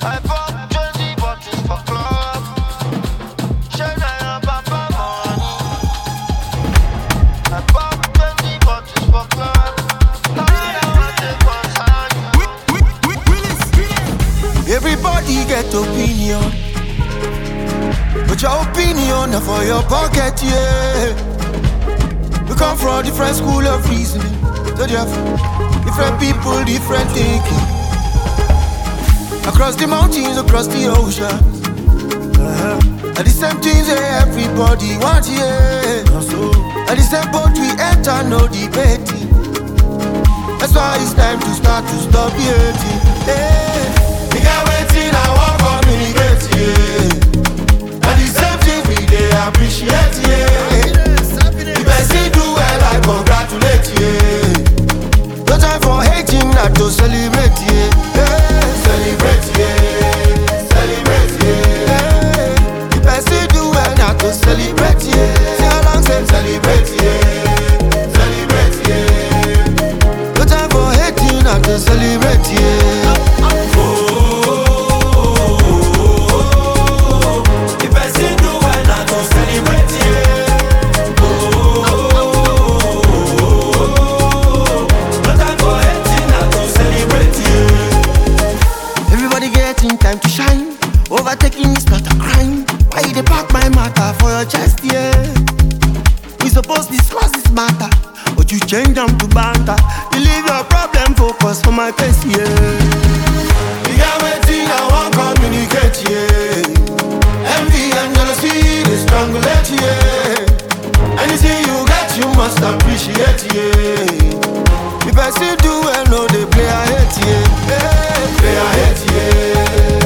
I bought 20 bottles for club. Shine I papa money. I bought 20 bottles for club. Everybody get opinion, but your opinion not for your pocket, yeah. We come from different school of reasoning, so different people, different thinking. Across the mountains, across the ocean, and the same things that everybody wants, yeah. And the same boat we enter, no debating. That's why it's time to start to stop the hating, yeah. We got waiting, I want communicate, yeah. And the same thing we they appreciate, yeah. If I see do well, I congratulate, yeah. No time for hating, not to celebrate, yeah. Celebrate, yeah. Celebrate, yeah. If I see do well, not to celebrate, yeah. Sing along, say celebrate, yeah. Celebrate, yeah. No time for hating, not to celebrate, yeah. Time to shine, overtaking is not a crime. Why they pack my matter for your chest, yeah? We supposed to discuss this matter, but you change them to banter. You leave your problem, focus for my case, yeah. We got waiting, I want communicate, yeah. Envy and jealousy, they strangulate, yeah. Anything you get, you must appreciate, yeah. If I still do well, no, they play a hate, yeah. Play a hate, yeah.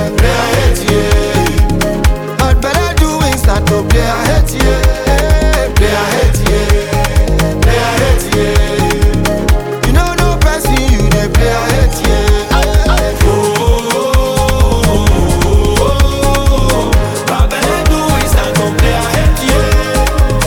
To play a hate, yeah. Play a hate, yeah. Play a hate, yeah. You know no person, you they play a hate, yeah. But when they do is not to play a hate, yeah.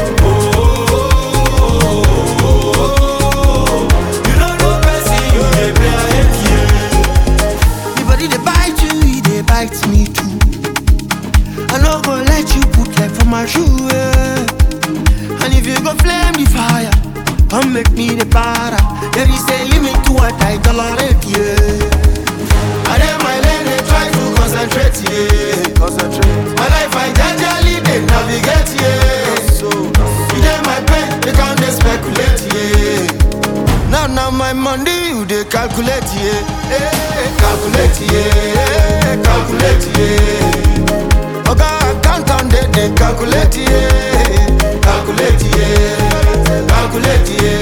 You know no person, you they play a hate, yeah. Anybody they bite you, they bite me too. I no go let you put like for my shoe, yeah. And if you go flame the fire, come make me the para. There is a limit to what I tolerate, yeah. And then my lane they try to concentrate, yeah. My life I gradually they navigate, yeah. You get my pain, they can't they speculate, yeah. Now my money you they calculate, yeah. Calculate, yeah. Calculate, yeah. Count on they calculate, yeah. Calculate, yeah. Calculate, yeah.